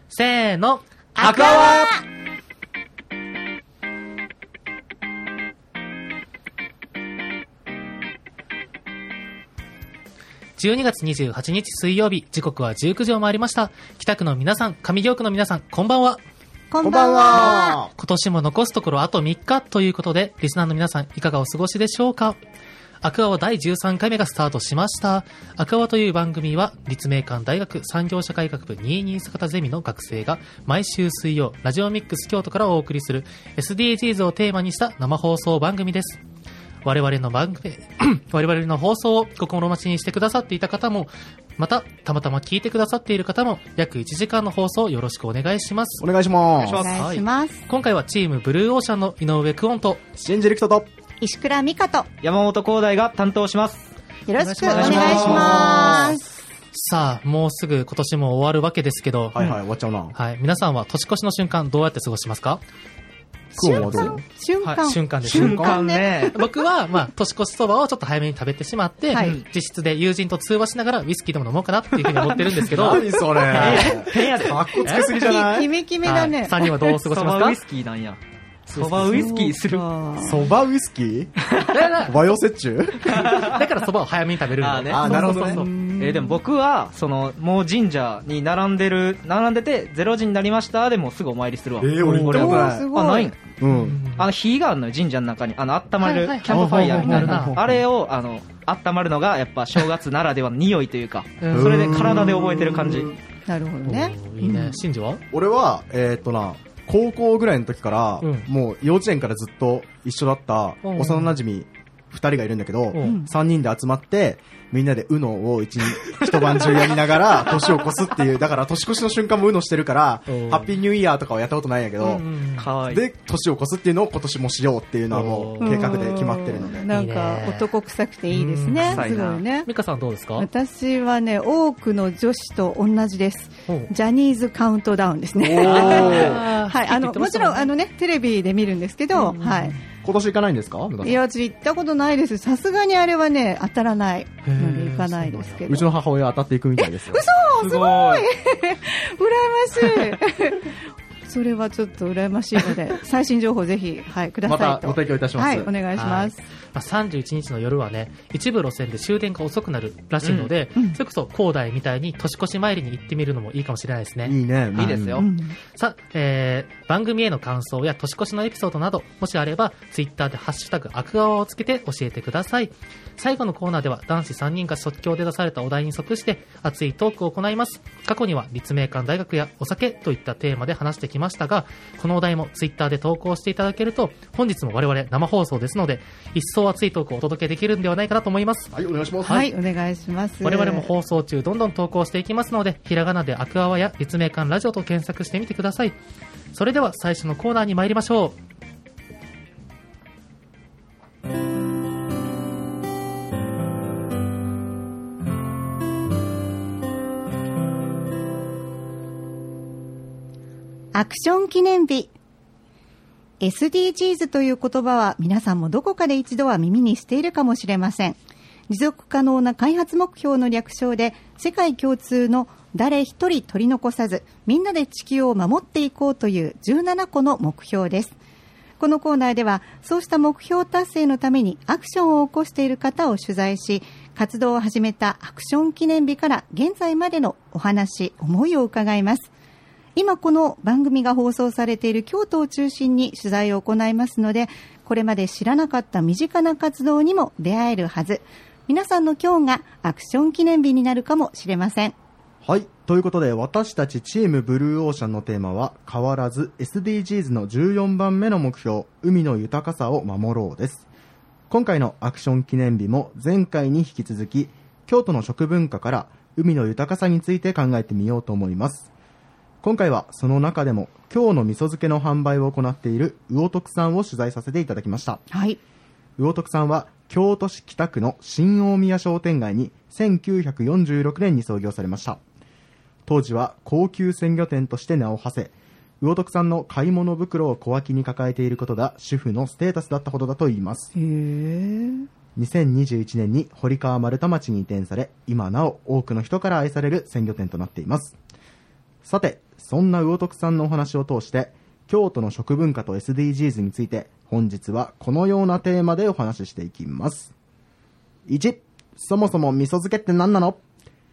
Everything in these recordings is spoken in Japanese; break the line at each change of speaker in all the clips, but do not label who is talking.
せーの、
アクアワ
12月28日水曜日、時刻は19時を回りました。北区の皆さん、上京区の皆さん、こんばんは。
こんばんは。
今年も残すところあと3日ということで、リスナーの皆さん、いかがお過ごしでしょうか。アクアワ第13回目がスタートしました。アクアワという番組は、立命館大学産業社会学部22坂田ゼミの学生が、毎週水曜、ラジオミックス京都からお送りする SDGs をテーマにした生放送番組です。我々の放送を心待ちにしてくださっていた方も、また、たまたま聞いてくださっている方も、約1時間の放送をよろしくお願いします。
お願いします。
お願いします。
今回はチームブルーオーシャンの井上久音と、
新次陸斗と、
石倉美香と、
山本光大が担当します。
よろしくお願いします。
さあ、もうすぐ今年も終わるわけですけど、
はいはい、終わっちゃうな。
はい、皆さんは年越しの瞬間どうやって過ごしますか？
瞬間
です。
瞬間ね。
僕は、年越しそばをちょっと早めに食べてしまって、自室で友人と通話しながらウイスキーでも飲もうかなっていうふうに思ってるんですけど。
何それ。
変やで。
かっこつけすぎじゃない？
キメキメだね。
3人はどう過ごしますか？
そばウイスキーなんや。そばウイスキーする。
そばウイスキー？和洋折衷？
だからそばを早めに食べるんだね。
なるほどね。
でも僕は、もう神社に並んでて、0時になりましたでもうすぐお参りするわ。
俺行ったことない。
すごい。
ないん？
うん。
火があるのよ、神社の中に。温まる、キャンプファイヤーみたいな。あれを、温まるのが、やっぱ正月ならではの匂いというか、それで体で覚えてる感じ。
なるほどね。
いいね。真珠は？
俺は、高校ぐらいの時から、もう幼稚園からずっと一緒だった幼馴染2人がいるんだけど、3人で集まってみんなでウノを一晩中やりながら年を越すっていう、だから年越しの瞬間もウノしてるからハッピーニューイヤーとかはやったことないんやけど、で年を越すっていうのを今年もしようっていうのはもう計画で決まってるので、
なんか男臭くていいですね。すごいね。
美香さんどうですか？
私はね、多くの女子と同じです。ジャニーズカウントダウンですね。はい、もちろんテレビで見るんですけど、はい。
今年行かないんですか？
いや、私行ったことないです。さすがにあれはね、当たらないので行かないですけど。
うちの母親当たっていくみたいですよ。
嘘、すごい羨ましい。それはちょっと羨ましいので、最新情報ぜひ、くださいと。
またご提供いたします。
はい、お願いします。
31日の夜はね、一部路線で終電が遅くなるらしいので、それこそ広大みたいに年越し参りに行ってみるのもいいかもしれないですね。
いいね。
いいですよ。
さあ、番組への感想や年越しのエピソードなど、もしあれば、ツイッターでハッシュタグアクアワをつけて教えてください。最後のコーナーでは男子3人が即興で出されたお題に即して熱いトークを行います。過去には立命館大学やお酒といったテーマで話してきましたが、このお題もツイッターで投稿していただけると、本日も我々生放送ですので、一層熱いトークをお届けできるんではないかなと思います。
はい、お願いします。
はい、お願いします。
我々も放送中どんどん投稿していきますので、ひらがなでアクアワや立命館ラジオと検索してみてください。それでは最初のコーナーに参りましょう。
アクション記念日。 SDGs という言葉は皆さんもどこかで一度は耳にしているかもしれません。持続可能な開発目標の略称で、世界共通の誰一人取り残さずみんなで地球を守っていこうという17個の目標です。このコーナーではそうした目標達成のためにアクションを起こしている方を取材し、活動を始めたアクション記念日から現在までのお話、思いを伺います。今この番組が放送されている京都を中心に取材を行いますので、これまで知らなかった身近な活動にも出会えるはず。皆さんの今日がアクション記念日になるかもしれません。
はい、ということで私たちチームブルーオーシャンのテーマは変わらず SDGs の14番目の目標、海の豊かさを守ろうです。今回のアクション記念日も前回に引き続き、京都の食文化から海の豊かさについて考えてみようと思います。今回はその中でも京の味噌漬けの販売を行っている魚徳さんを取材させていただきました。
はい。
魚徳さんは京都市北区の新大宮商店街に1946年に創業されました。当時は高級鮮魚店として名を馳せ、魚徳さんの買い物袋を小脇に抱えていることが主婦のステータスだったほどだといいます。2021年に堀川丸太町に移転され、今なお多くの人から愛される鮮魚店となっています。さて、 そんな魚徳さんのお話を通して京都の食文化と SDGs について本日はこのようなテーマでお話ししていきます。1、そもそも味噌漬けって何なの？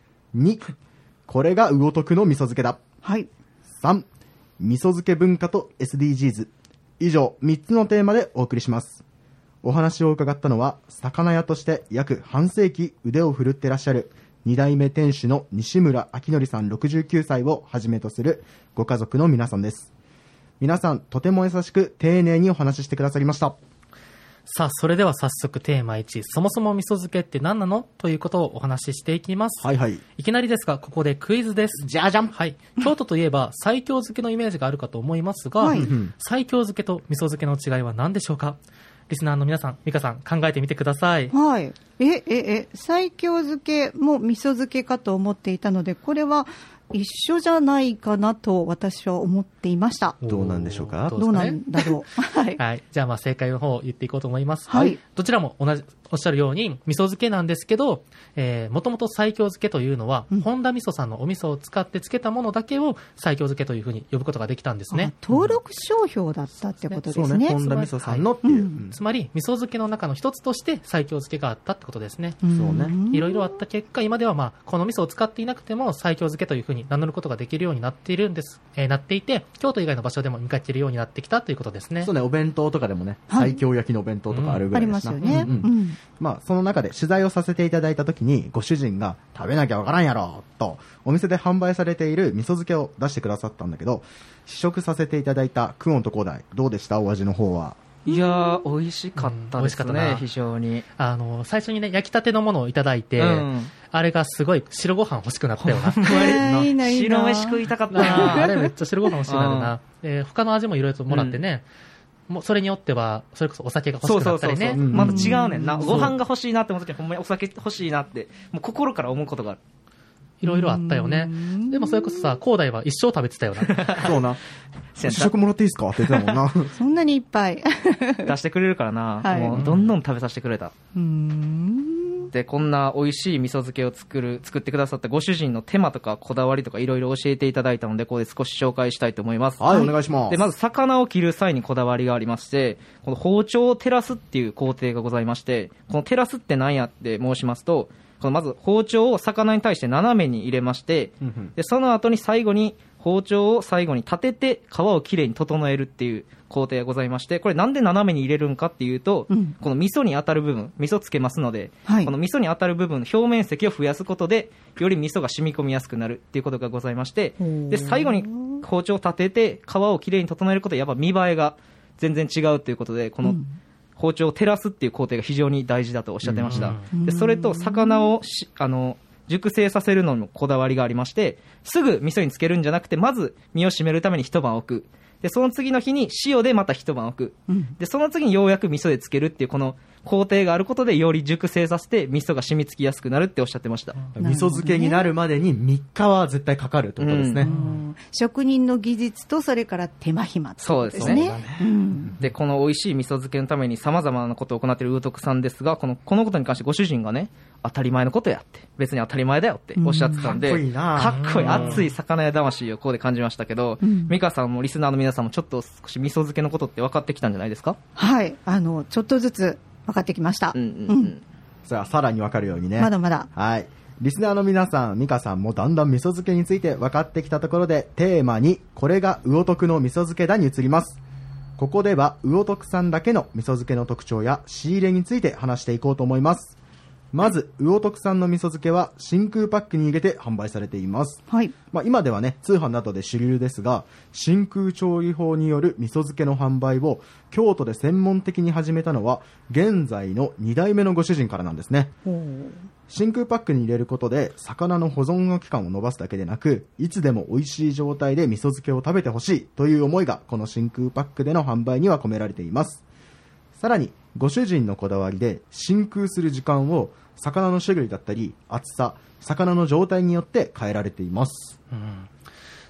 2、これが魚徳の味噌漬けだ。
はい。
3、味噌漬け文化と SDGs。以上3つのテーマでお送りします。お話を伺ったのは魚屋として約半世紀腕を振るってらっしゃる2代目店主の西村明則さん69歳をはじめとするご家族の皆さんです。皆さんとても優しく丁寧にお話ししてくださりました。
さあ、それでは早速テーマ1、そもそも味噌漬けって何なのということをお話ししていきます。
はいはい。
いきなりですが、ここでクイズです。
じゃじゃん。
はい。京都といえば、西京漬けのイメージがあるかと思いますが、
はい
西京漬けと味噌漬けの違いは何でしょうか？リスナーの皆さん、美香さん、考えてみてください。
はい。西京漬けも味噌漬けかと思っていたので、これは一緒じゃないかなと私は思っていました。
どうなんでしょうか？
どうなんだろう。はい。
はい。じゃあ、正解の方を言っていこうと思います。
はい。
どちらも同じ、おっしゃるように、味噌漬けなんですけど、もともと西京漬けというのは、本田味噌さんのお味噌を使って漬けたものだけを西京漬けというふうに呼ぶことができたんですね。
登録商標だったってことですね。
そうね。本田味噌さんのっていう。
つまり、味噌漬けの中の一つとして西京漬けがあったってことですね。
そうね。
いろいろあった結果、今ではこの味噌を使っていなくても西京漬けというふうに名乗ることができるようになっているんです。なっていて、京都以外の場所でも見かけるようになってきたということですね。
そうね、お弁当とかでもね、
はい
西京焼きのお弁当とかあるぐ
あり
らいですな。
ますよね。
その中で取材をさせていただいたときに、ご主人が食べなきゃわからんやろと、お店で販売されている味噌漬けを出してくださったんだけど、試食させていただいたクオンと広大、どうでした？お味の方は。
いやー、美味しかったですね、
美味しかったな
非常に。
最初にね、焼きたてのものをいただいて、あれがすごい白ご飯欲しくなったよな。
いいな。
白飯食いたかったな。
あれめっちゃ白ご飯欲しくなるな。他の味もいろいろともらってね、もうそれによっては、それこそお酒が欲しくなったりね。
また違うねんな。ご飯が欲しいなって思った時にほんまにお酒欲しいなって、もう心から思うことがある。
いろいろあったよね。でもそれこそさ、広大は一生食べてたよな。
そうな。試食もらっていいですかって言ってたもんな。
そんなにいっぱい。
出してくれるからな。
はい
もうどんどん食べさせてくれた。で、こんな美味しい味噌漬けを作ってくださったご主人の手間とかこだわりとかいろいろ教えていただいたので、ここで少し紹介したいと思います。
はい、お願いします。
で、まず魚を切る際にこだわりがありまして、この包丁を照らすっていう工程がございまして、この照らすって何やって申しますと、このまず包丁を魚に対して斜めに入れまして、で、その後に包丁を最後に立てて皮をきれいに整えるっていう工程がございまして、これなんで斜めに入れるんかっていうと、この味噌に当たる部分、味噌つけますので、
はい、
この味噌に当たる部分の表面積を増やすことで、より味噌が染み込みやすくなるっていうことがございまして、で、最後に包丁を立てて皮をきれいに整えることで、やっぱ見栄えが全然違うということで、この包丁を照らすっていう工程が非常に大事だとおっしゃってました。で、それと魚を熟成させるののこだわりがありまして、すぐ味噌につけるんじゃなくて、まず身を締めるために一晩置く。で、その次の日に塩でまた一晩置く。で、その次にようやく味噌でつけるっていうこの工程があることで、より熟成させて味噌が染み付きやすくなるっておっしゃってました。
味噌漬けになるまでに3日は絶対かかるってことですね。
職人の技術とそれから手間暇ってことですね。
で、この美味しい味噌漬けのために様々なことを行っている魚徳さんですが、このことに関してご主人がね、当たり前のことやって、別に当たり前だよっておっしゃってたんで、
かっこいいな。
かっこいい、熱い魚屋魂をここで感じましたけど、美香さんもリスナーの皆さんもちょっと少し味噌漬けのことって分かってきたんじゃないですか？
はい、ちょっとずつ分かってきました。
さあ、さらに分かるようにね。
まだまだ。
はい。リスナーの皆さん、美香さんもだんだん味噌漬けについて分かってきたところで、テーマに、これが魚徳の味噌漬けだに移ります。ここでは、魚徳さんだけの味噌漬けの特徴や仕入れについて話していこうと思います。まず、魚徳さんの味噌漬けは真空パックに入れて販売されています。
はい。
今ではね、通販などで主流ですが、真空調理法による味噌漬けの販売を京都で専門的に始めたのは、現在の2代目のご主人からなんですね。真空パックに入れることで、魚の保存の期間を延ばすだけでなく、いつでも美味しい状態で味噌漬けを食べてほしいという思いが、この真空パックでの販売には込められています。さらに、ご主人のこだわりで、真空する時間を魚の種類だったり厚さ、魚の状態によって変えられています。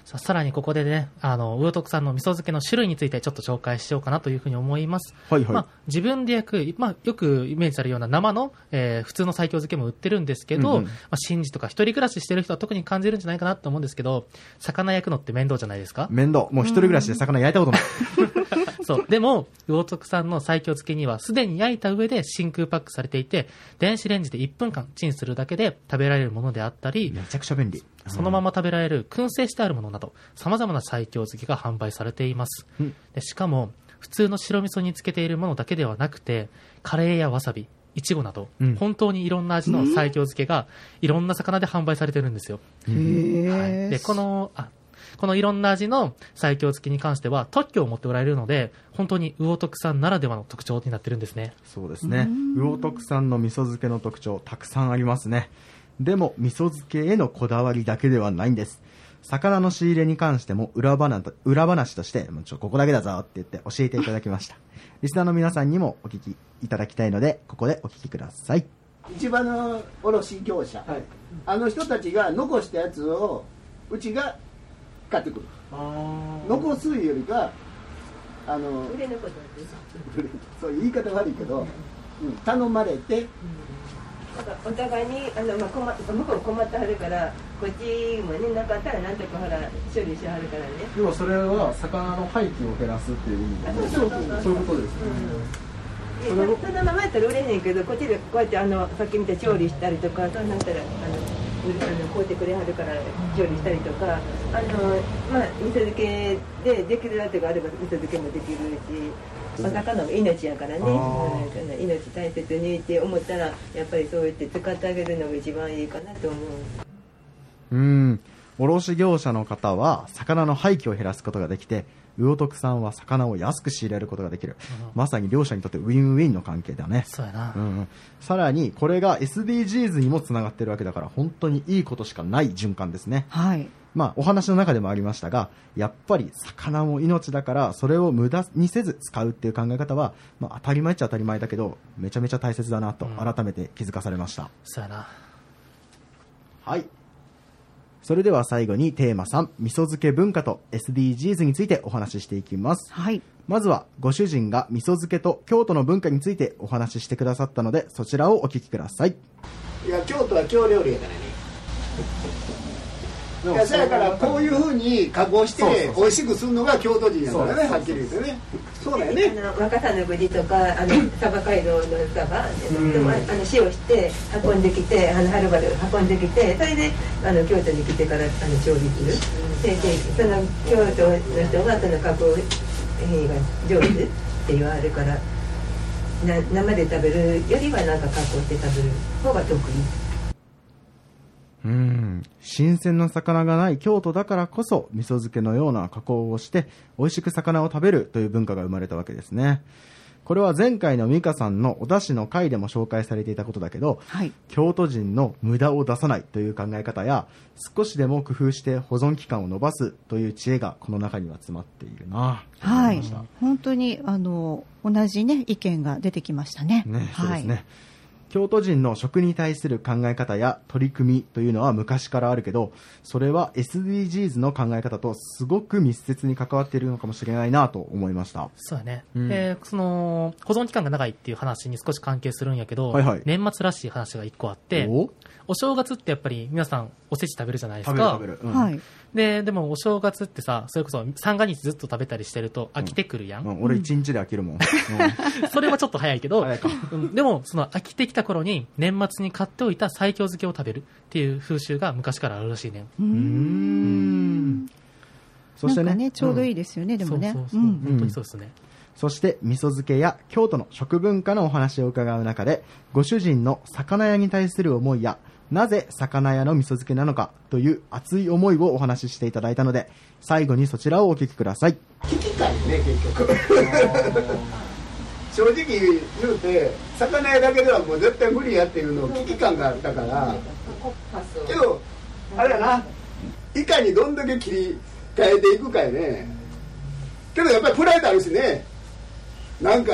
さらにここでね、魚徳さんの味噌漬けの種類についてちょっと紹介しようかなというふうに思います。
はいはい。
自分で焼く、よくイメージされるような生の、普通の西京漬けも売ってるんですけど、神事とか一人暮らししてる人は特に感じるんじゃないかなと思うんですけど、魚焼くのって面倒じゃないですか？
面倒。もう一人暮らしで魚焼いたことない。
そう。でも、魚徳さんの西京漬けにはすでに焼いた上で真空パックされていて、電子レンジで1分間チンするだけで食べられるものであったり、
めちゃくちゃ便利。
そのまま食べられる燻製してあるものなど、様々な西京漬けが販売されています。でしかも、普通の白味噌につけているものだけではなくて、カレーやわさび、いちごなど、本当にいろんな味の西京漬けがいろんな魚で販売されてるんですよ。で、このいろんな味の西京漬けに関しては特許を持っておられるので、本当に魚徳さんならではの特徴になってるんですね。
そうですね。魚徳さんの味噌漬けの特徴たくさんありますね。でも味噌漬けへのこだわりだけではないんです。魚の仕入れに関しても裏話としてここだけだぞって言って教えていただきました。リスナーの皆さんにもお聞きいただきたいので、ここでお聞きください。
市場の卸業者、あの人たちが残したやつをうちが買ってくる。残すよりか売れ残すそういう言い方悪いけど、頼まれて、
お互いに向こう困ってはるから、こっちもね、なかったらなんとかほら処理しはるからね。
でもそれは魚の廃棄を減らすっていう意味で、そういうことですね。
そのままやったら売れへんけど、こっちでこうやってさっき見た調理したりとか、そうなったらこうやってくれはるから調理したりとか、味噌漬けでできるやつがあれば味噌漬けもできるし。お魚も命やからね、命大切にって思ったら、やっぱりそうやって使ってあげるのが一番いいかなと思う。
卸業者の方は魚の廃棄を減らすことができて、魚徳さんは魚を安く仕入れることができる。まさに両者にとってウィンウィンの関係だね。
そうやな。
さらにこれが SDGs にもつながってるわけだから、本当にいいことしかない循環ですね。
はい。
お話の中でもありましたが、やっぱり魚も命だから、それを無駄にせず使うっていう考え方は、当たり前っちゃ当たり前だけど、めちゃめちゃ大切だなと改めて気づかされました。
そうやな。
はい。それでは最後にテーマ3、味噌漬け文化と SDGs についてお話ししていきます。
はい。
まずはご主人が味噌漬けと京都の文化についてお話ししてくださったので、そちらをお聞きください。
いや、京都は京料理やからね。いや、そやからこういうふうに加工して美味しくするのが京都人やからね、はっきり言ってね。そうだよね。
若狭の国とか鯖街道の鯖でも塩して運んできて、はるばる運んできて、それで京都に来てから調理する。でその京都の人がその加工品が上手って言われるから、生で食べるよりはなんか加工して食べる方が得意。
新鮮な魚がない京都だからこそ、味噌漬けのような加工をして美味しく魚を食べるという文化が生まれたわけですね。これは前回の美香さんのお出汁の回でも紹介されていたことだけど、京都人の無駄を出さないという考え方や、少しでも工夫して保存期間を延ばすという知恵がこの中には詰まっているなと思いました。
本当に同じね意見が出てきましたね。
そうですね。京都人の食に対する考え方や取り組みというのは昔からあるけど、それは SDGs の考え方とすごく密接に関わっているのかもしれないなと思いました。
そうだね。その保存期間が長いっていう話に少し関係するんやけど、年末らしい話が一個あって、お正月ってやっぱり皆さんおせち食べるじゃないですか。
食べる。
でもお正月ってさ、それこそ三が日ずっと食べたりしてると飽きてくるやん。
俺1日で飽きるもん。
それはちょっと早いけど、でもその飽きてきた頃に年末に買っておいた西京漬けを食べるっていう風習が昔からあるらしいね。
そしてね、
ちょうどいいですよね。でもね、
本当にそうですね。
そして味噌漬けや京都の食文化のお話を伺う中で、ご主人の魚屋に対する思いや、なぜ魚屋の味噌漬けなのかという熱い思いをお話ししていただいたので、最後にそちらをお聞きください。
危機感ね、結局。正直言うて、魚屋だけではもう絶対無理やっていうの危機感があったから、けどあれやな、いかにどんだけ切り替えていくかやね。けどやっぱりプライドあるしね、なんか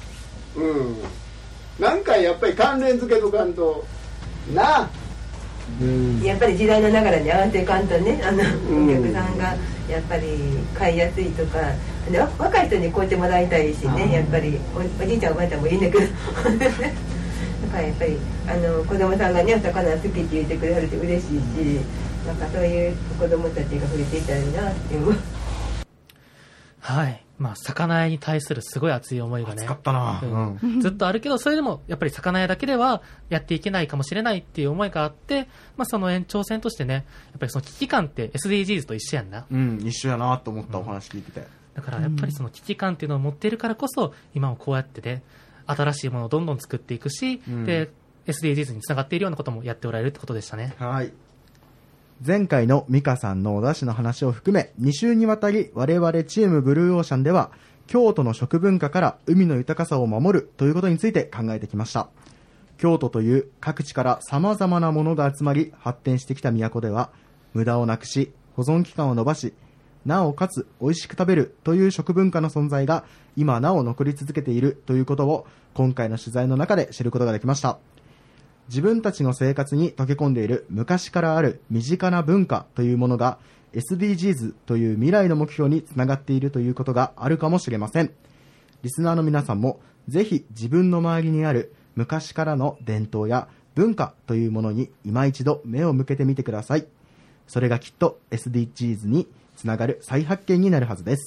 やっぱり関連付けとかんとなあ、
やっぱり時代の流れに合わせていかんとね、お客さんがやっぱり買いやすいとか、若い人にこうやってもらいたいしね、やっぱり おじいちゃんおばあちゃんもいいんだけどだからやっぱり子供さんがねお魚好きって言ってくれはるって嬉しいし、なんかそういう子供たちが増えていったらいいなっていう。
はい。まあ、魚屋に対するすごい熱い思いがね。
熱かったな、
ずっとあるけど、それでも、やっぱり魚屋だけではやっていけないかもしれないっていう思いがあって、まあ、その延長線としてね、やっぱりその危機感って SDGs と一緒やんな。
一緒やなと思った、お話聞いてて。
だからやっぱりその危機感っていうのを持っているからこそ、今もこうやってね、新しいものをどんどん作っていくし、で、SDGs につながっているようなこともやっておられるってことでしたね。
はい。前回のミカさんのお出汁の話を含め、2週にわたり我々チームブルーオーシャンでは、京都の食文化から海の豊かさを守るということについて考えてきました。京都という各地から様々なものが集まり発展してきた都では、無駄をなくし、保存期間を延ばし、なおかつ美味しく食べるという食文化の存在が今なお残り続けているということを今回の取材の中で知ることができました。自分たちの生活に溶け込んでいる昔からある身近な文化というものが SDGs という未来の目標につながっているということがあるかもしれません。リスナーの皆さんもぜひ自分の周りにある昔からの伝統や文化というものに今一度目を向けてみてください。それがきっと SDGs につながる再発見になるはずです。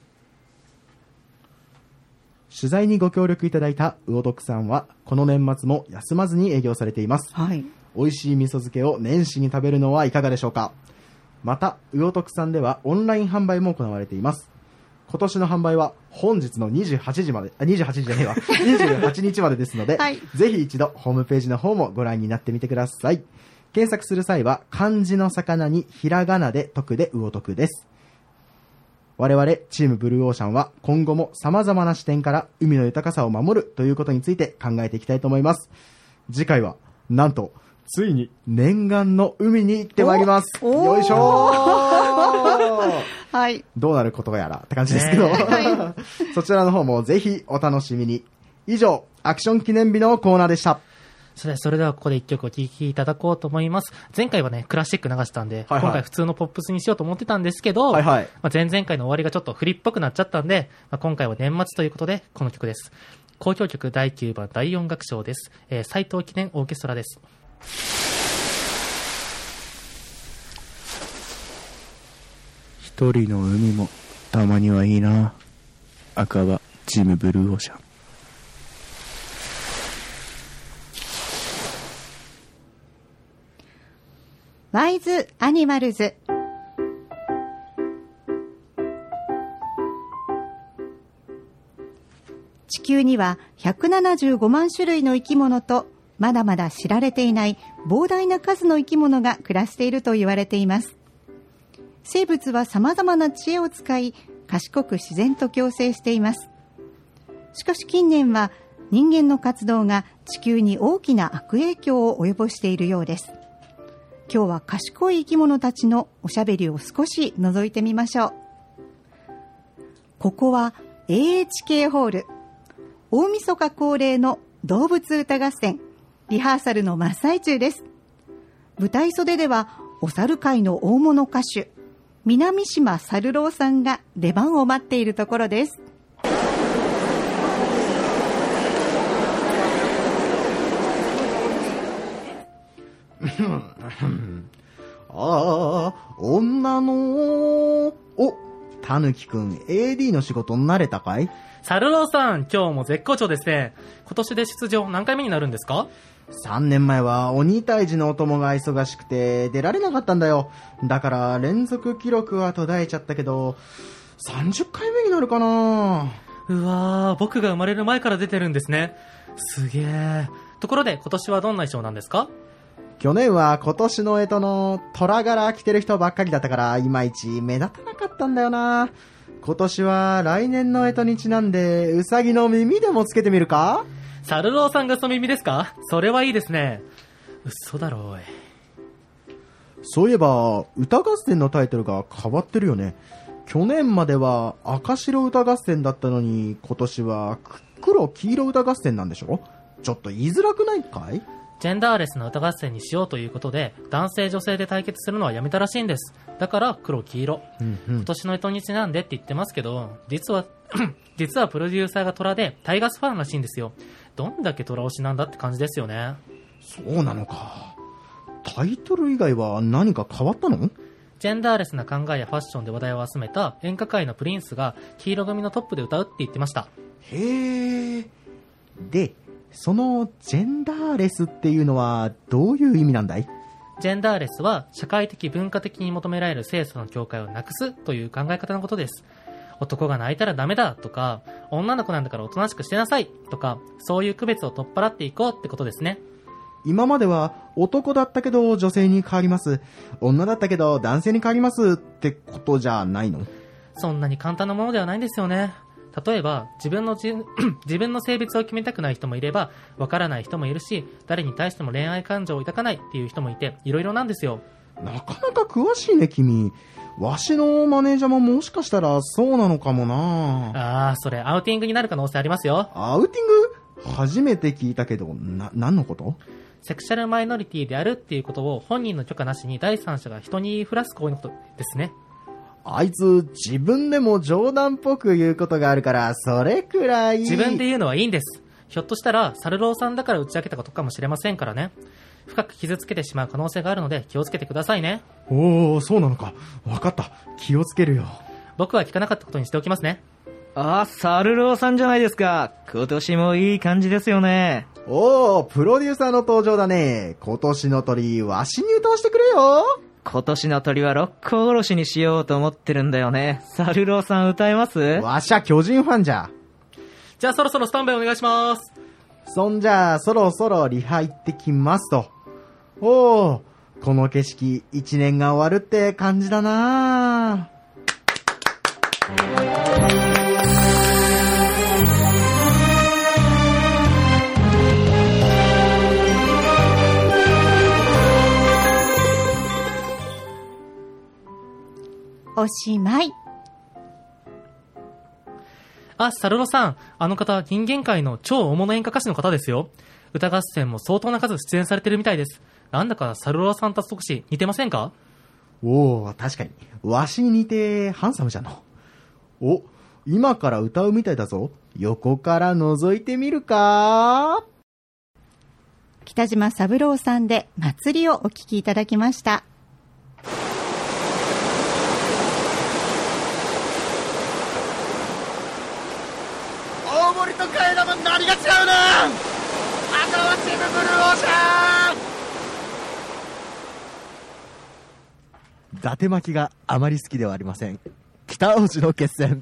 取材にご協力いただいた魚徳さんはこの年末も休まずに営業されています。
はい。
美味しい味噌漬けを年始に食べるのはいかがでしょうか。また魚徳さんではオンライン販売も行われています。今年の販売は本日の28日まで28日までですので、はい、ぜひ一度ホームページの方もご覧になってみてください。検索する際は漢字の魚にひらがなで徳で魚徳です。我々チームブルーオーシャンは今後も様々な視点から海の豊かさを守るということについて考えていきたいと思います。次回はなんとついに念願の海に行ってまいります。よいしょー
はい。
どうなることやらって感じですけど、はい、そちらの方もぜひお楽しみに。以上、アクション記念日のコーナーでした。
それではここで一曲お聴きいただこうと思います。前回はね、クラシック流したんで、はいはい、今回普通のポップスにしようと思ってたんですけど、はいはい、前々回の終わりがちょっと振りっぽくなっちゃったんで、今回は年末ということで、この曲です。交響曲第9番第4楽章です。斉藤記念オーケストラです。
一人の海もたまにはいいな。赤はチームブルーオーシャン。
ワイズアニマルズ。地球には175万種類の生き物とまだまだ知られていない膨大な数の生き物が暮らしていると言われています。生物は様々な知恵を使い賢く自然と共生しています。しかし近年は人間の活動が地球に大きな悪影響を及ぼしているようです。今日は賢い生き物たちのおしゃべりを少し覗いてみましょう。ここは AHK ホール。大晦日恒例の動物歌合戦、リハーサルの真っ最中です。舞台袖ではお猿界の大物歌手、南島猿郎さんが出番を待っているところです。
ああ、女のたぬきくん AD の仕事慣れたかい？
猿郎さん、今日も絶好調ですね。今年で出場何回目になるんですか
？3年前は鬼退治のお供が忙しくて出られなかったんだよ。だから連続記録は途絶えちゃったけど、30回目になるかな。
うわー、僕が生まれる前から出てるんですね。すげー。ところで今年はどんな衣装なんですか？
去年は今年の干支の虎柄着てる人ばっかりだったからいまいち目立たなかったんだよな。今年は来年の干支にちなんでウサギの耳でもつけてみるか？
猿郎さんがそ耳ですか？それはいいですね。嘘だろおい。
そういえば歌合戦のタイトルが変わってるよね。去年までは赤白歌合戦だったのに今年は黒黄色歌合戦なんでしょ？ちょっと言いづらくないかい？
ジェンダーレスな歌合戦にしようということで、男性女性で対決するのはやめたらしいんです。だから黒黄色。今年の干支にちなんでって言ってますけど、実はプロデューサーが虎でタイガースファンらしいんですよ。どんだけ虎推しなんだって感じですよね。
そうなのか。タイトル以外は何か変わったの？
ジェンダーレスな考えやファッションで話題を集めた演歌界のプリンスが黄色組のトップで歌うって言ってました。
へえ。で、そのジェンダーレスっていうのはどういう意味なんだい？
ジェンダーレスは社会的文化的に求められる性差の境界をなくすという考え方のことです。男が泣いたらダメだとか、女の子なんだからおとなしくしてなさいとか、そういう区別を取っ払っていこうってことですね。
今までは男だったけど女性に変わります、女だったけど男性に変わりますってことじゃないの？
そんなに簡単なものではないんですよね。例えば自分の性別を決めたくない人もいれば、わからない人もいるし、誰に対しても恋愛感情を抱かないっていう人もいて、いろいろなんですよ。
なかなか詳しいね君。わしのマネージャーももしかしたらそうなのかもな。
それアウティングになる可能性ありますよ。
アウティング？初めて聞いたけど、何のこと？
セクシャルマイノリティであるっていうことを本人の許可なしに第三者が人に言いふらす行為のことですね。
あいつ自分でも冗談っぽく言うことがあるから、それくらい。
自分で言うのはいいんです。ひょっとしたらサルローさんだから打ち明けたことかもしれませんからね。深く傷つけてしまう可能性があるので気をつけてくださいね。
おー、そうなのか。わかった。気をつけるよ。
僕は聞かなかったことにしておきますね。
サルローさんじゃないですか。今年もいい感じですよね。
おー、プロデューサーの登場だね。今年の鳥、わしに歌わしてくれよ。
今年の鳥は六甲おろしにしようと思ってるんだよね。サルローさん歌えます？
わしゃ巨人ファンじゃ。
じゃあそろそろスタンバイお願いします。
そんじゃあそろそろリハ行ってきますと。おー、この景色一年が終わるって感じだな。
おしまい。
サルロさん、あの方、人間界の超大物演歌歌手の方ですよ。歌合戦も相当な数出演されてるみたいです。なんだかサルロさんと少し似てませんか？
おー、確かに。わしに似てハンサムじゃの。お、今から歌うみたいだぞ。横から覗いてみるか？
北島三郎さんで祭りをお聴きいただきました。
大森と替え玉何が違うの？赤はチームブルーオーシャン。伊達巻きがあまり好きではありません。北大路の決戦。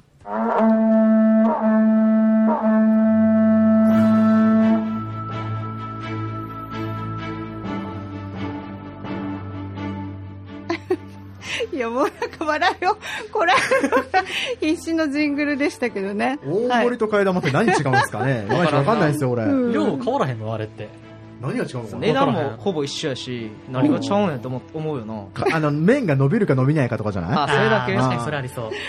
いやもうなんか笑いをこらえるのが必死のジングルでしたけどね。
大森と替え玉って何違うんですかね。いまいちわかんないですよ俺。
量変わらへんのあれって。
何が違うのかな。
値段もほぼ一緒やし、何がちゃうねんと思うよな。
麺が伸びるか伸びないかとかじゃない？
それだけ。
確かにそれありそう。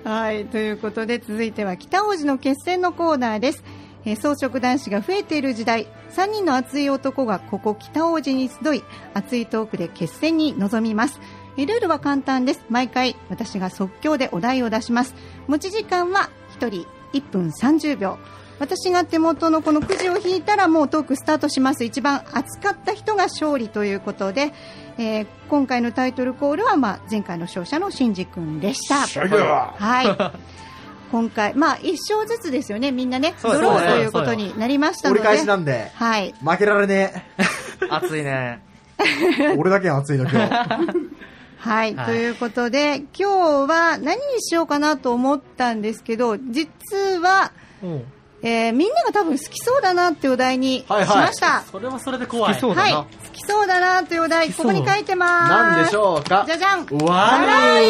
はい、ということで続いては北大路の決戦のコーナーです。草食男子が増えている時代、3人の熱い男がここ北大路に集い、熱いトークで決戦に臨みます。ルールは簡単です。毎回私が即興でお題を出します。持ち時間は1人1分30秒。私が手元のこのくじを引いたらもうトークスタートします。一番熱かった人が勝利ということで、今回のタイトルコールは前回の勝者のシンジ君でした。はい。今回1勝ずつですよね。みんなねドローということになりましたので、
折り返しなんで、
はい、
負けられね
え。熱いね。
俺だけ熱いの今日。
はい、ということで今日は何にしようかなと思ったんですけど、実は、みんなが多分好きそうだなっていうお題にしました。
それはそれで怖い。
好きそうだな。
好きそうだなというお題、ここに書いてます。
何でしょうか？
じゃじゃん。
笑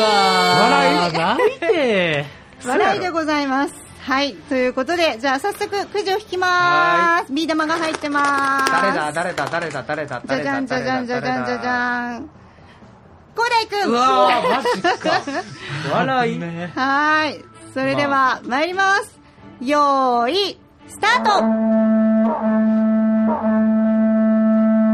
いでございます。はい、ということで、じゃあ早速くじを引きます。ビー玉が入ってます。
誰だ。
じゃじゃん。広大くん。
うわー、マジか。笑い。
はい。それでは、参ります。よーい、スタート。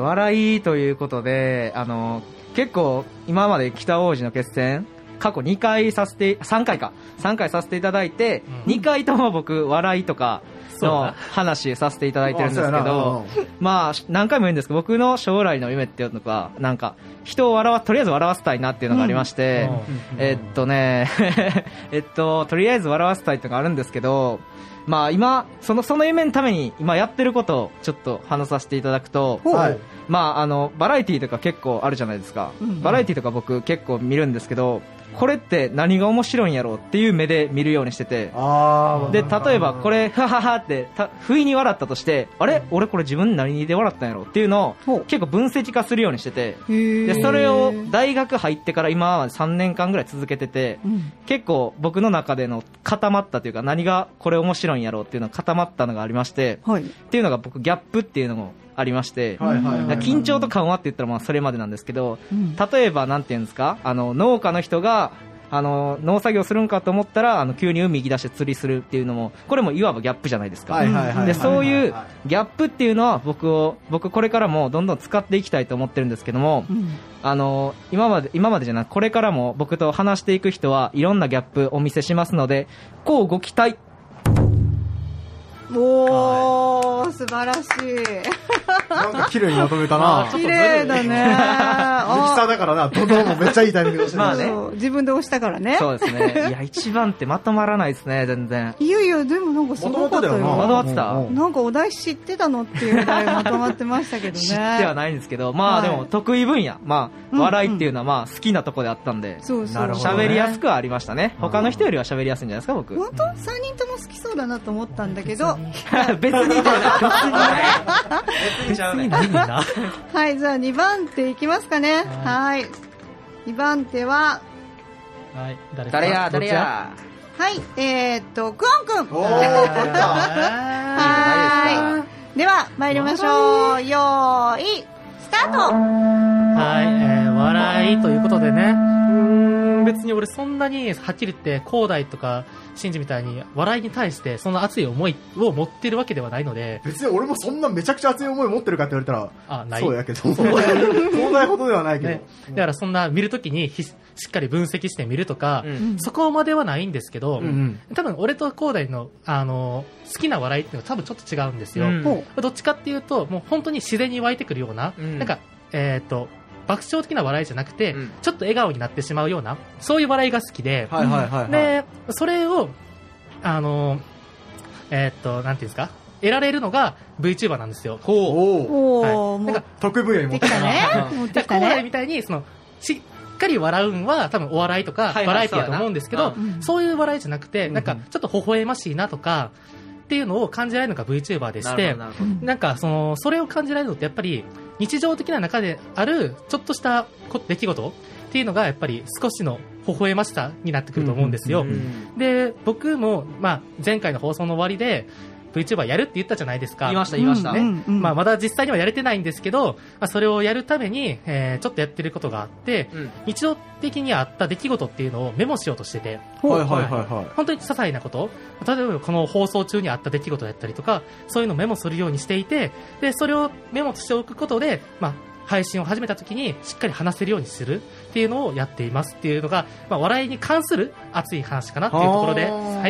笑いということで、結構今まで北王子の決戦過去3回させていただいて、2回とも僕笑いとかの話させていただいてるんですけど、まあ何回も言うんですけど、僕の将来の夢っていうのがなんか人をとりあえず笑わせたいなっていうのがありまして、とりあえず笑わせたいっていうのがあるんですけど、まあ今その夢のために今やってることをちょっと話させていただくと、まあバラエティーとか結構あるじゃないですか。バラエティーとか僕結構見るんですけど、これって何が面白いんやろうっていう目で見るようにしてて、で例えばこれはははって不意に笑ったとして、あれ俺これ自分何で笑ったんやろうっていうのを結構分析化するようにしてて、でそれを大学入ってから今は3年間ぐらい続けてて、結構僕の中での固まったというか、何がこれ面白いんやろうっていうのが固まったのがありまして、っていうのが僕ギャップっていうのもありまして、緊張と緩和って言ったらまあそれまでなんですけど、例えばなんていうんですか、農家の人が農作業するんかと思ったら急に海行き出して釣りするっていうのも、これもいわばギャップじゃないですか。でそういうギャップっていうのは僕これからもどんどん使っていきたいと思ってるんですけども、今までじゃなくこれからも僕と話していく人はいろんなギャップお見せしますので、こうご期待。
おー、素晴らしい。
なんか綺麗にまとめたな。
綺麗だね。
大きさだからな、どんどんもめっちゃいいタイミングで押して
まあね、
自分で押したからね。
そうですね。いや、一番ってまとまらないですね、全然。
いやいや、でもなんかすごかったよ。
まとまってた。
なんかお題知ってたのっていうぐらいまとまってましたけどね。
知ってはないんですけど、まあでも得意分野、まあ笑いっていうのはまあ好きなとこであったんで、喋りやすくはありましたね。他の人よりは喋りやすいんじゃないですか、僕。
本当？3人とも好きそうだなと思ったんだけど。
別にちゃうね。
はい、じゃあ2番手いきますかね。はい。2番手は、
はい、
誰や
はい、クオン君。
はい。
では、参りましょう。よーい、スタート。
はい、笑いということでね。別に俺そんなにはっきり言って広大とか真司みたいに笑いに対してそんな熱い思いを持ってるわけではないので、
別に俺もそんなめちゃくちゃ熱い思い持ってるかって言われたら
ない
そうやけど、そんなほどではないけど、
ね、だからそんな見るときにしっかり分析して見るとか、そこまではないんですけど、多分俺と広大の好きな笑いっていうのは多分ちょっと違うんですよ。どっちかっていうともう本当に自然に湧いてくるような、なんか爆笑的な笑いじゃなくて、ちょっと笑顔になってしまうような、そういう笑いが好きで、で、それを、なんていうんですか、得られるのが VTuber なんですよ。
なんか得意分野に持ってきたね。
今回みたいに、しっかり笑うんは多分お笑いとかバラエティだと思うんですけど、そういう笑いじゃなくて、なんかちょっと微笑ましいなとか、っていうのを感じられるのが VTuber でして、なんかそれを感じられるのってやっぱり日常的な中であるちょっとした出来事っていうのがやっぱり少しの微笑ましさになってくると思うんですよ。で、僕も、前回の放送の終わりで VTuber やるって言ったじゃないですか。
言いました。
ね。まだ実際にはやれてないんですけど、それをやるために、ちょっとやってることがあって、日常的にあった出来事っていうのをメモしようとしてて、本当に些細なこと、例えばこの放送中にあった出来事だったりとか、そういうのをメモするようにしていて、で、それをメモしておくことで、配信を始めた時にしっかり話せるようにするっていうのをやっていますっていうのが、笑いに関する熱い話かなっていうところで、はい。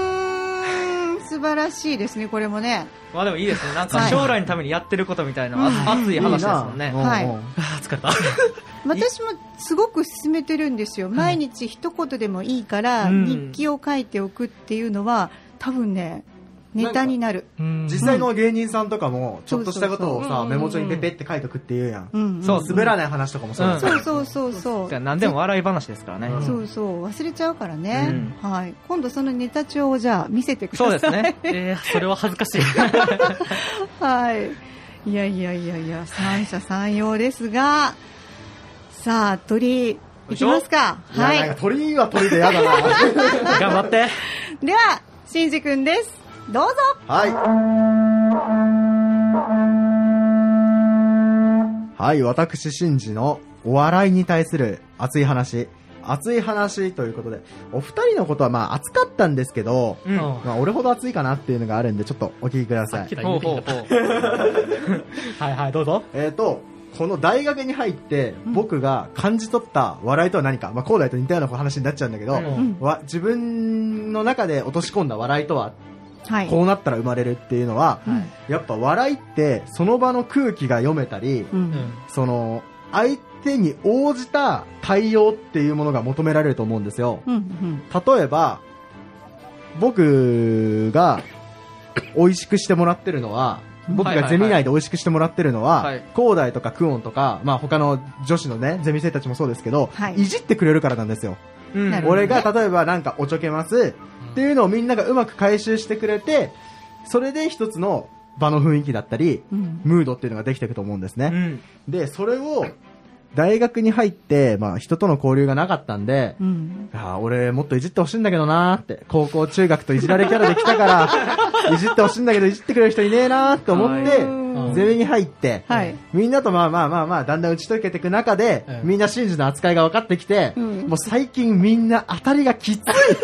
素晴らしいですね、これもね。
まあでもいいですね。なんか将来のためにやってることみたいな熱い話ですもんね。
はい。
疲れた。
私もすごく勧めてるんですよ。毎日一言でもいいから日記を書いておくっていうのは多分ね、ネタになる。
実際の芸人さんとかもちょっとしたことをさ、メモ帳にペペって書いとくっていうやん。そう、滑らない話とかもそう。
そう。
何でも笑い話ですからね。
そう、忘れちゃうからね。はい。今度そのネタ帳をじゃあ見せてください。
そうですね。
それは恥ずかしい。
はい。いや、三者三様ですが、さあ、鳥、いきますか。
はい。鳥は鳥でやだな。
頑張って。
では、しんじくんです。どうぞ。
はい、私、シンジのお笑いに対する熱い話、 熱い話ということで、お二人のことはまあ熱かったんですけど、
うん
まあ俺ほど熱いかなっていうのがあるんで、ちょっとお聞きください。
ほうほうほう。
はいはい、どうぞ。
この大学に入って僕が感じ取った笑いとは何か、まあ広大と似たような話になっちゃうんだけど、自分の中で落とし込んだ笑いとは、
はい。
こうなったら生まれるっていうのは、やっぱ笑いってその場の空気が読めたり、その相手に応じた対応っていうものが求められると思うんですよ。例えば僕が美味しくしてもらってるのは、僕がゼミ内で美味しくしてもらってるのは、広大とかクオンとか、まあ他の女子のね、ゼミ生たちもそうですけど、いじってくれるからなんですよ。俺が例えばなんかおちょけますっていうのをみんながうまく回収してくれて、それで一つの場の雰囲気だったり、ムードっていうのができていくと思うんですね。で、それを大学に入って、まあ人との交流がなかったんで、俺もっといじってほしいんだけどなーって、高校中学といじられキャラで来たからいじってほしいんだけどいじってくれる人いねえなーって思ってゼミに入って、みんなとまあだんだん打ち解けていく中で、みんな真珠の扱いが分かってきて、もう最近みんな当たりがきつい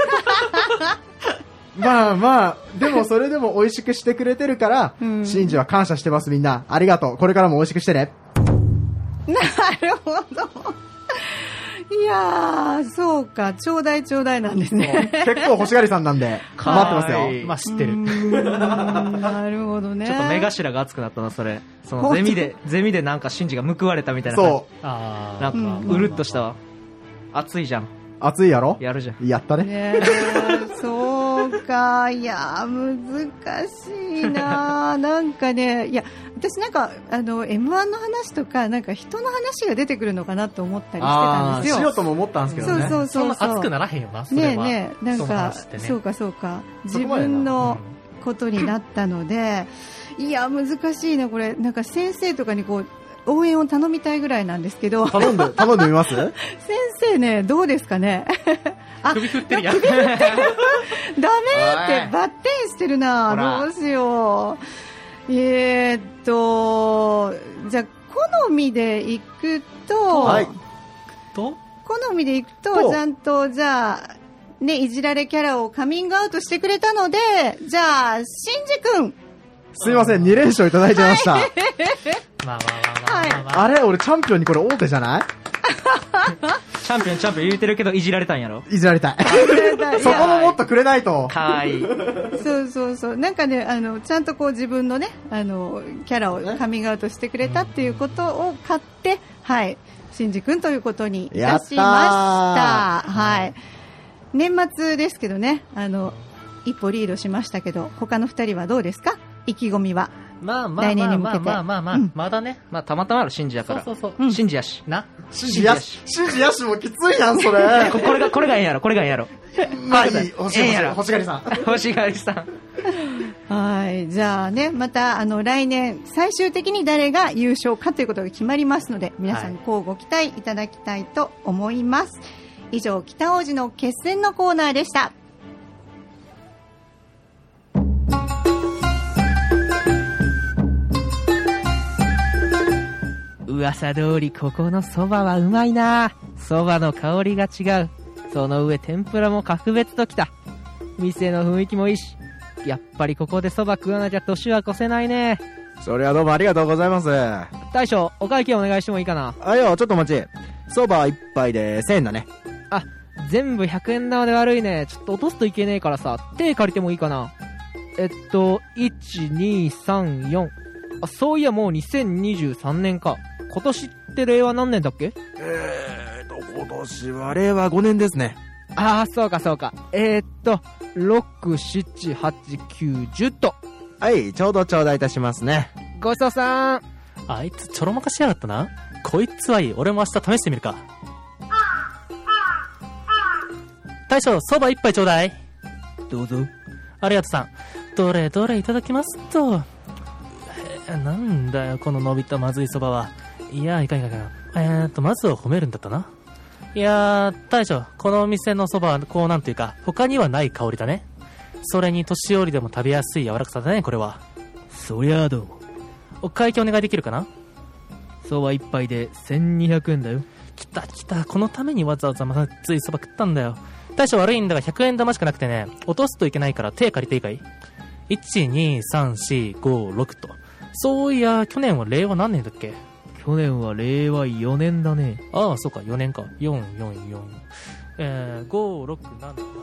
まあでもそれでも美味しくしてくれてるから、真珠は感謝してます。みんなありがとう。これからも美味しくしてね。
なるほど。いやー、そうか、ちょうだいなんですね。
結構欲しがりさんなんで、待ってますよ。
まあ知ってる。
なるほどね。
ちょっと目頭が熱くなったな、それ。そのゼミでなんかシンジが報われたみたいな感じ。
そう。
なんか、うるっとしたわ。熱いじゃん。
熱いやろ？
やるじゃん。
やったね。
そうか、いや難しいな。なんかね、いや私なんかM1 の話とかなんか人の話が出てくるのかなと思ったりしてたんですよ。
しようとも思ったんですけどね。
そう
そんな熱くならへんよな。それは
ねなんかそうか自分のことになったので、いや難しいなこれ。なんか先生とかにこう応援を頼みたいぐらいなんですけど。
頼んでみます？先
生ね、どうですかね。
首振ってるやん。
ダメってバッテンしてるな。どうしよう。じゃあ好みでいくと、好みでいくとちゃんとじゃあねいじられキャラをカミングアウトしてくれたので、じゃあしんじ君。
すいません、2連勝いただいてました。
まあ。
あれ俺チャンピオンにこれ大手じゃない？
チャンピオン言うてるけどいじられたんやろ？
いじられたい。そこももっとくれないと。
かわいい。
そうなんかねちゃんとこう自分のねキャラをカミングアウトしてくれたっていうことを買って、しんじ君ということにいたしました。はい。年末ですけどね一歩リードしましたけど、他の2人はどうですか？意気込みは。来年に向けて。
まだね。
まあたまたまあるシンジやから。
そう。
シンジやし。
シンジやしもきついやん、それ。
これがええやろ。
まあいい。欲しがりさん。
欲しがりさん。
はい。じゃあね、また来年最終的に誰が優勝かということが決まりますので、皆さんこうご期待いただきたいと思います。以上、北大路の決戦のコーナーでした。
噂通りここの蕎麦はうまいな。蕎麦の香りが違う。その上天ぷらも格別ときた。店の雰囲気もいいし、やっぱりここで蕎麦食わなきゃ年は越せないね。
それはどうもありがとうございます。
大将、お会計お願いしてもいいかな。
ちょっと待ち。蕎麦一杯で1000円だね。
全部100円玉で悪いね。ちょっと落とすといけねえからさ、手借りてもいいかな。1、2、3、4。そういやもう2023年か。今年って令和何年だっけ？
今年は令和5年ですね。
そうか。6、7、8、9、10と。
はい、ちょうど頂戴いたしますね。
ごちそうさん。
あいつちょろまかしやがったな。こいつはいい。俺も明日試してみるか。大将、蕎麦一杯ちょうだい。
どうぞ。
ありがとうさん。どれいただきますと。なんだよこの伸びたまずい蕎麦は。いやいかん。まずは褒めるんだったな。いや大将、このお店の蕎麦はこうなんていうか他にはない香りだね。それに年寄りでも食べやすい柔らかさだね、これは。
そりゃあどうも。
お会計お願いできるかな。
蕎麦一杯で1200円だよ。
来た。このためにわざわざまずいそば食ったんだよ。大将悪いんだが100円玉しかなくてね、落とすといけないから手借りていいかい？ 1、2、3、4、5、6と。そういや、去年は令和何年だっけ？
去年は令和4年だね。
ああ、そうか、4年か。4、4、4。5、6、7、8。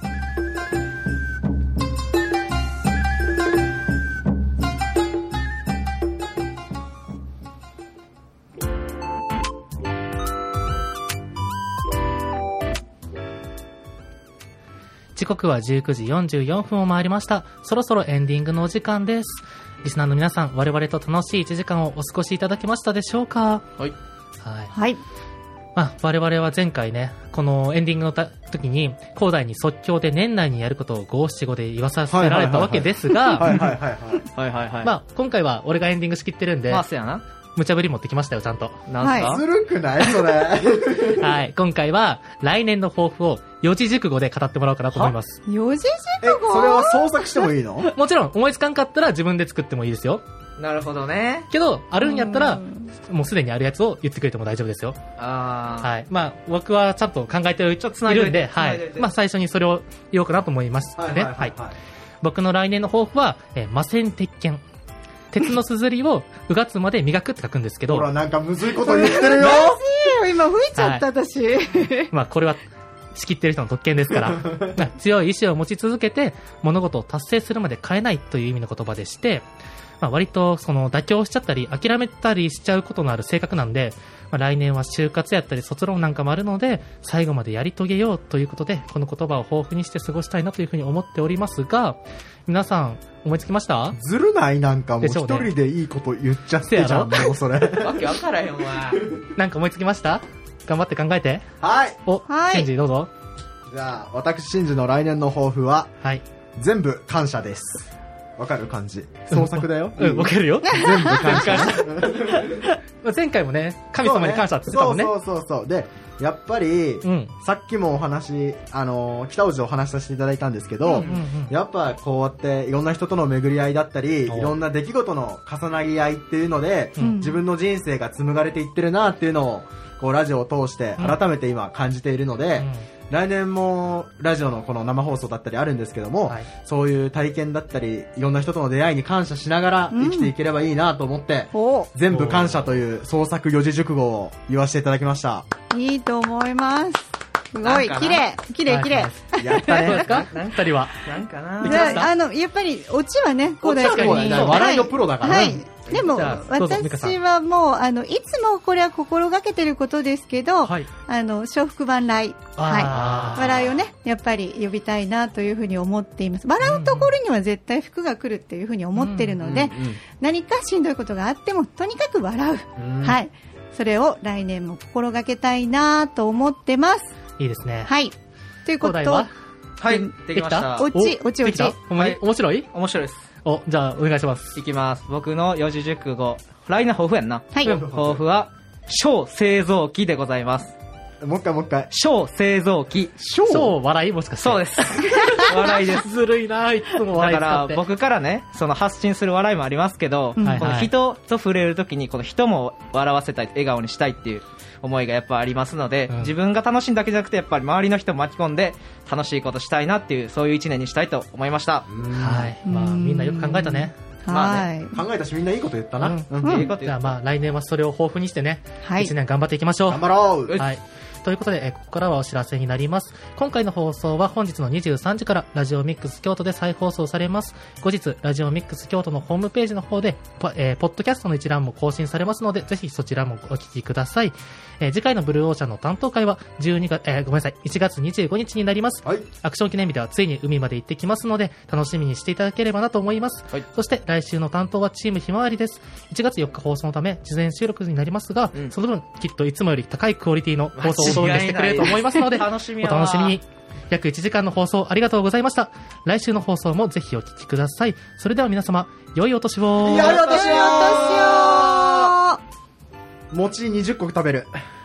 時刻は19時44分を回りました。そろそろエンディングのお時間です。リスナーの皆さん、我々と楽しい1時間をお過ごしいただけましたでしょうか？
はい。
はい。
まあ、我々は前回ね、このエンディングの時に、広大に即興で年内にやることを五七五で言わさせられたわけですが、まあ、今回は俺がエンディング仕切ってるんで、
まあ、そうやな。
無茶ぶり持ってきましたよ、ちゃんと。
なんすか？
ずるくないそれ。
はい、今回は来年の抱負を四字熟語で語ってもらおうかなと思います。
四字熟語？
それは創作してもいいの？
もちろん、思いつかんかったら自分で作ってもいいですよ。
なるほどね。
けど、あるんやったら、もうすでにあるやつを言ってくれても大丈夫ですよ。はい。まあ、僕はちゃんと考えているんで、はい。まあ、最初にそれを言おうかなと思いますね。はい。僕の来年の抱負は、魔戦鉄拳。鉄のすずりをうがつまで磨くって書くんですけど。
ほら、なんかむずいこと言ってるよ。
今吹いちゃった、私。
まあ、これは、仕切ってる人の特権ですから、強い意志を持ち続けて、物事を達成するまで変えないという意味の言葉でして、まあ、割とその妥協しちゃったり諦めたりしちゃうことのある性格なんで、まあ、来年は就活やったり卒論なんかもあるので最後までやり遂げようということでこの言葉を豊富にして過ごしたいなというふうに思っておりますが、皆さん思いつきました？
ずるない？なんかもう一人でいいこと言っちゃってじゃん、もうそれ。
わけわからへんわ。
なんか思いつきました？頑張って考えて。
はい。
シンジどうぞ。
じゃあ私シンジの来年の抱負は、
はい、
全部感謝です。わかる感じ？創作だよ。
わかるよ。
全部感謝。
前回もね、神様に感謝って言ってたもんね。
そう。で、やっぱり、さっきもお話、北大路でお話しさせていただいたんですけど、やっぱこうやっていろんな人との巡り合いだったり、いろんな出来事の重なり合いっていうので、自分の人生が紡がれていってるなっていうのを、こうラジオを通して改めて今感じているので、来年もラジオのこの生放送だったりあるんですけども、そういう体験だったりいろんな人との出会いに感謝しながら生きていければいいなと思って、全部感謝という創作四字熟語を言わせていただきました。
いいと思います。すごい綺麗。
やったね。どうですか？二人は
なんかな。
やっぱりオチはね、こうだ
よね。笑いのプロだから。
はい。でも私はもういつもこれは心がけてることですけど、笑福万来、笑いをねやっぱり呼びたいなというふうに思っています。笑うところには絶対福が来るっていうふうに思ってるので、何かしんどいことがあってもとにかく笑う。はい。それを来年も心がけたいなと思ってます。
いいですね。
はい。ということ
は、はい、できました。
オチ。
ほんまに面白い？
面白いです。
じゃあお願いします。
いきます。僕の四字熟語、来年抱負やんな。
はい。
抱負は小製造機でございます。
もう一回。
小製造機。
小笑いもしかして。
そうです。笑いです。
ずるいな、いつも笑い使って。
だから僕からね、その発信する笑いもありますけど、この人と触れるときにこの人も笑わせたい、笑顔にしたいっていう思いがやっぱありますので、自分が楽しいだけじゃなくてやっぱり周りの人も巻き込んで楽しいことしたいなっていうそういう一年にしたいと思いました。
はい。まあみんなよく考えたね。
まあね、考えたしみんないいこと言ったな。いいこと
言った。じゃあまあ来年はそれを抱負にしてね、一年頑張っていきましょう。
頑張ろう。
はい。ということで、ここからはお知らせになります。今回の放送は本日の23時からラジオミックス京都で再放送されます。後日、ラジオミックス京都のホームページの方で、ポッドキャストの一覧も更新されますので、ぜひそちらもお聞きください。次回のブルーオーシャンの担当会は1月25日になります。アクション記念日ではついに海まで行ってきますので、楽しみにしていただければなと思います。そして来週の担当はチームひまわりです。1月4日放送のため、事前収録になりますが、その分、きっといつもより高いクオリティの放送をお届けしてくれると思いますので、お楽しみに。約1時間の放送ありがとうございました。来週の放送もぜひお聞きください。それでは皆様、良いお年を。
餅20個食べる。